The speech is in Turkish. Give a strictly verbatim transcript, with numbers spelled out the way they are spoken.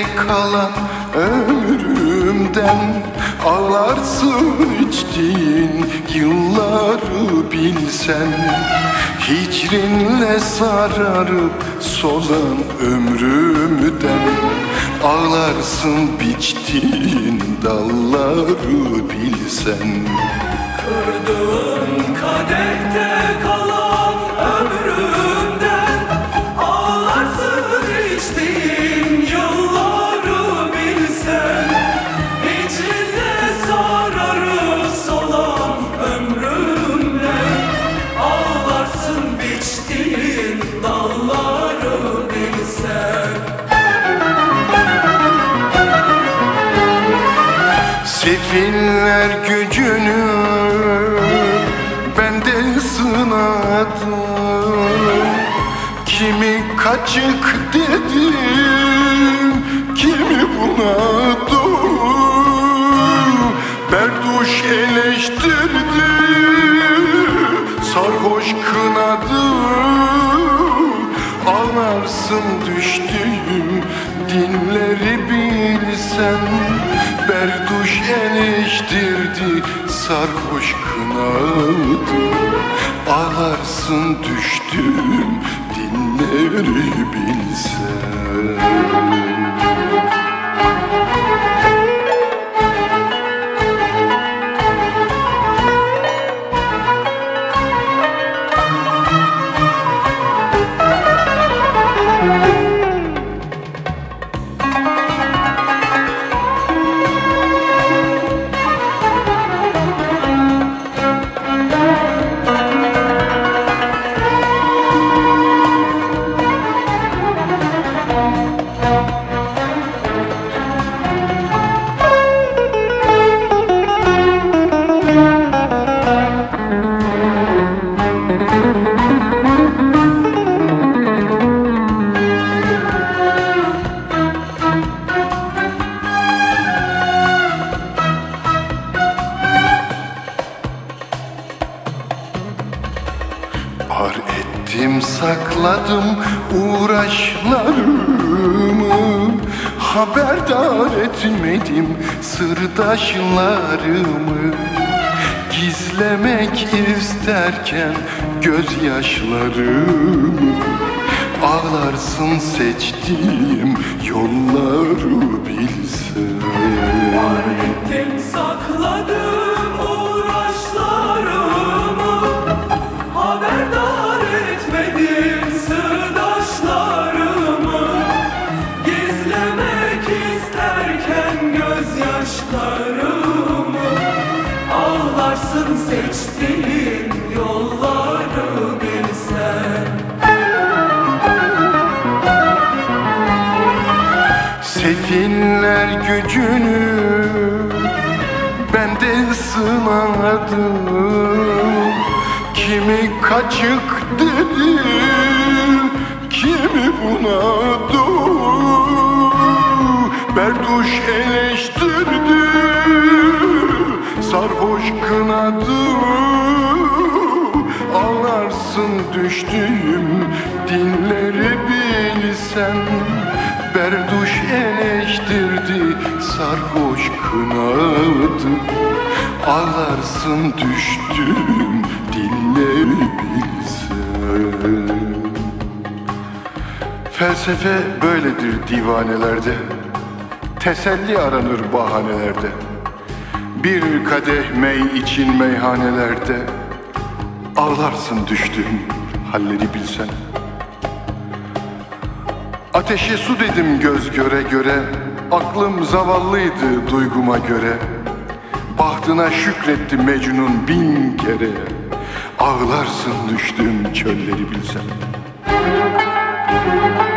kalan ömrümden ağlarsın içtiğin yılları bilsen. Hicrinle sararıp solan ömrümden ağlarsın biçtiğin dalları bilsen. Kırdığın kadehte kalan ömrümden ağlarsın içtiğin yılları bilsen. Hicrinle sararıp solan ömrümden ağlarsın biçtiğin dalları bilsen. Sefiller gücünü bende sınadım. Kimi kaçık dedim, kimi bunadım. Berduş eleştirdi, sarhoş kınadı. Ağlarsın düştüğüm dinleri bilsen. Berduş eleştirdi, sarhoş kınadı. Ağlarsın düştüğüm dinleri bilsen. Ar ettim sakladım uğraşlarımı, haberdar etmedim sırdaşlarımı. Gizlemek isterken gözyaşlarımı ağlarsın seçtiğim yolları bilsen. Var ettim sakladım uğraşlarımı, haberdar etmedim sırdaşlarımı. Gizlemek isterken gözyaşlarımı ağlarsın seçtiğin yolları bilsen. Sefiller gücünü bende sınadım. Kimi kaçık dedi, kimi bunadı. Berduş eleştirdi, sarhoş kınadı. Ağlarsın düştüğüm dinleri bilsen. Berduş eleştirdi, sarhoş kınadı. Ağlarsın düştüğüm dinleri bilsen. Felsefe böyledir divanelerde, teselli aranır bahanelerde. Bir kadeh mey için meyhanelerde ağlarsın düştüğüm halleri bilsen. Ateşe su dedim göz göre göre, aklım zavallıydı duyguma göre. Bahtına şükretti Mecnun bin kere, ağlarsın düştüğüm çölleri bilsen.